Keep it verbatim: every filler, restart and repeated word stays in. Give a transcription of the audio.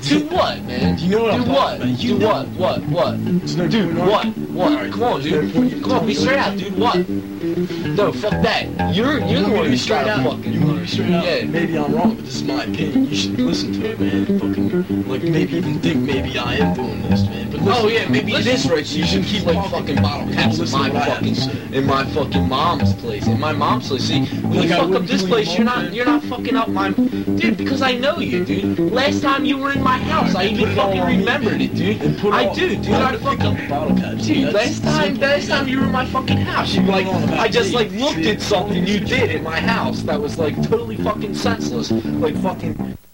Do what, man? Do you know what Do I'm what? talking about? You Do know. what? What? What? There's no Dude, point on what? it. What? Alright, Come on, there's no dude. point in Come on, telling be me straight what out, to dude. What? No, fuck that. You're you're the want me one to be who's straight trying to out? fucking. You want me to be straight out? Yeah. Maybe I'm wrong, but this is my opinion. You should listen to it, man. Fucking, like, maybe even think maybe I am doing this, man. But listen, Oh yeah, maybe it listen, is right. So you should keep like fucking bottle caps in Listen my to what I have to fucking say. in my fucking mom's place. In my mom's place. See, when Like you I fuck up wouldn't this do place, your you're mom, not man. you're not fucking up my dude. Because I know you, dude. Last time you were in my house, I Put even it all fucking on me, remembered man. it, dude. And put it I all- do, dude. I'm I gonna pick fucking. up bottle caps. Dude, That's last time, simple. last time you were in my fucking house, you You're like, going on about I just me. like looked See, at something you did in my house that was like totally fucking senseless, like fucking.